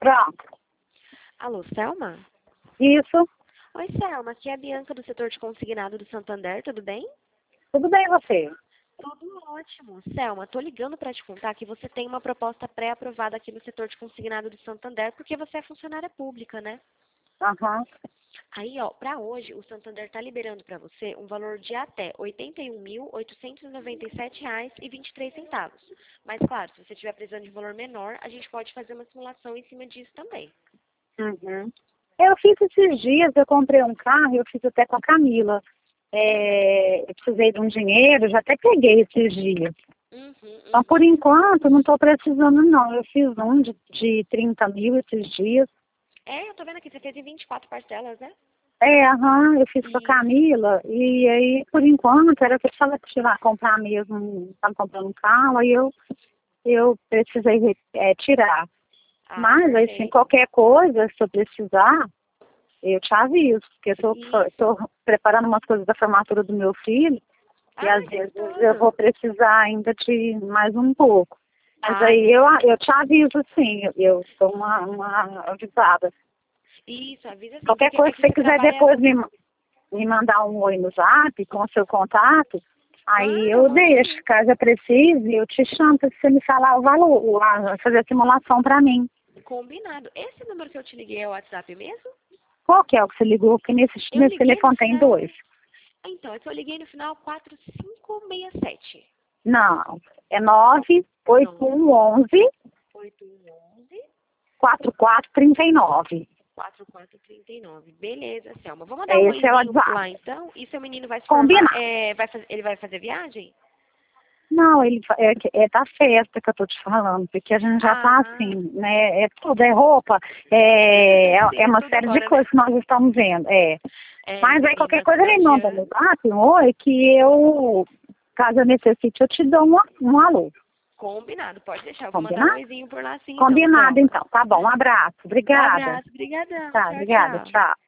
Pronto. Alô, Selma? Isso. Oi, Selma. Aqui é a Bianca do setor de consignado do Santander, tudo bem? Tudo bem, você? Tudo ótimo. Selma, tô ligando para te contar que você tem uma proposta pré-aprovada aqui no setor de consignado do Santander, porque você é funcionária pública, né? Aham. Aí, ó, para hoje, o Santander tá liberando para você um valor de até R$ 81.897,23. Mas, claro, se você estiver precisando de valor menor, a gente pode fazer uma simulação em cima disso também. Uhum. Eu fiz esses dias, eu comprei um carro, eu fiz até com a Camila. Eu precisei de um dinheiro, já até peguei esses dias. Então, por enquanto, não estou precisando, não. Eu fiz um de 30 mil esses dias. É, eu tô vendo aqui, você fez em 24 parcelas, né? Aham, eu fiz com a Camila. E aí, por enquanto, era que eu precisava comprar mesmo, estava comprando um carro, aí eu precisei tirar. Ah, Mas, assim, perfeito. qualquer coisa, se eu precisar, eu te aviso, porque eu tô preparando umas coisas da formatura do meu filho, e às vezes eu vou precisar ainda de mais um pouco. Mas aí eu te aviso, sim, eu sou uma avisada. Isso, avisa sim. Qualquer coisa que você quiser depois me mandar um oi no zap com o seu contato, aí eu deixo, caso eu precise, eu te chamo para você me falar o valor, fazer a simulação para mim. Combinado. Esse número que eu te liguei é o WhatsApp mesmo? Qual que é o que você ligou? Porque nesse telefone tem dois. Então, é que eu liguei no final 4567. Não, é 98111 8111 4439. 4439. Beleza, Selma. Vou mandar um Esse é o oizinho WhatsApp. lá então. E seu menino vai se Combinado. formar? Ele vai fazer viagem? Não, ele é da festa que eu tô te falando, porque a gente já tá assim, né? É tudo, é roupa, é uma série de coisas que nós estamos vendo. Mas aí qualquer coisa ele manda no zap, oi, que caso eu necessite, eu te dou um alô. Combinado, pode deixar. Eu vou mandar um Combinado? oizinho por lá sim. Combinado, então. Tá bom, um abraço. Um Obrigada. abraço, brigadão. Tá, Tchau, obrigada. tchau. Tchau.